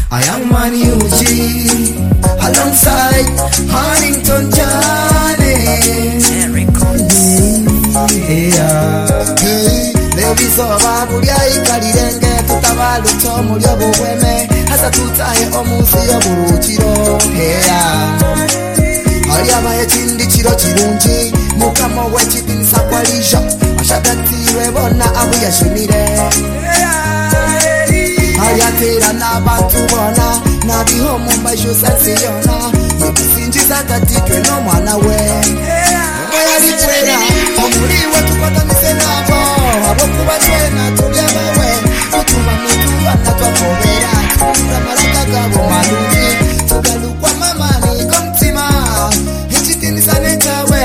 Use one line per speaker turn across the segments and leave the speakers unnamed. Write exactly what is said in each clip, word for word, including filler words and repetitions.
a young man Eugene, alongside Huntington Johnny. Yeah. Hey, lebisoba bulya ikalirenge tutabaluto mulyo bubweme hasa tutahe omunsi y'oburukiro. Yeah. Ali abaye kindi kiro kirungi mukama w'ekidinisa kwalisha ashagatirwe bona abu yashimire. Ayatera n'abantu bona nabiho mu mbasho sensiyona nikusinjiza katitwe n'omwana we oyalikwera omuriwe tukotanise nabo abo kuba twena tulya bawe tutuba mitubana twakobera tukura maraka gabo malungi tugalukwa mamani komtima ekidinisa netawe.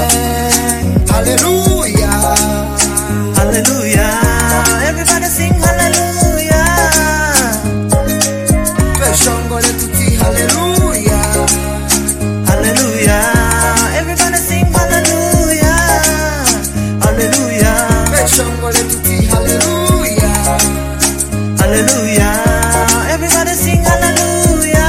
Hallelujah,
hallelujah, everybody sing hallelujah.
Shongole tuti hallelujah,
hallelujah, everybody sing hallelujah, hallelujah.
Shongole tuti hallelujah,
hallelujah, everybody sing hallelujah.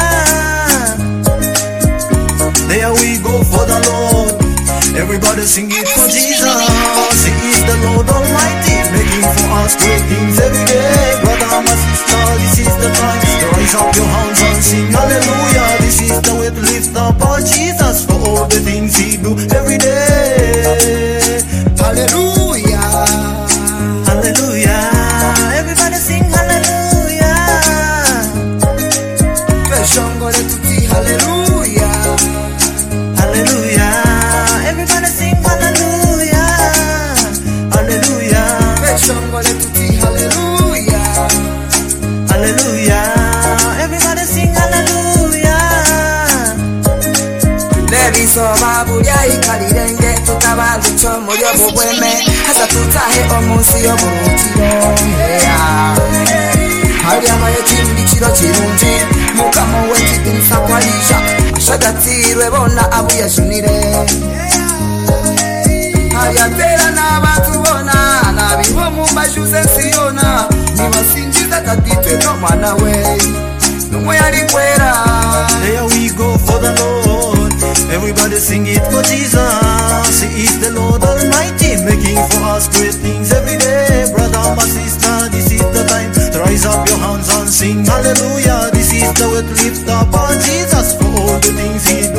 There we go for the Lord, everybody sing it for Jesus. He is the Lord Almighty, making for us great things every day. Brother, my sister, this is the time. Raise up your hands and sing hallelujah. This is the way to lift up our Jesus for all the things he do every day.
Hallelujah,
hallelujah, everybody sing hallelujah.
Shongole tuti hallelujah,
hallelujah, everybody sing hallelujah, hallelujah.
Shongole tuti hallelujah,
hallelujah, everybody sing hallelujah.
Lebisoba bulya ikalirenge tutabalucho mulyo bubweme hasa tutahe omunsi y'oburukiro. Yeah. Ali abaye kindi kiro kirungi mukama w'ekidinisa kwalisha ashagatirwe bona abu yashunire. Ayatera n'abantu bona nabiho mu mbashu sensiyona nibasinjiza katitwe n'omwana we n'umwe yalikwera.
There we go for the Lord, everybody sing it for Jesus. He is the Lord Almighty, making for us great things every day. Brother, my sister, this is the time to rise up your hands and sing hallelujah. This is the way to lift up our Jesus for all the things he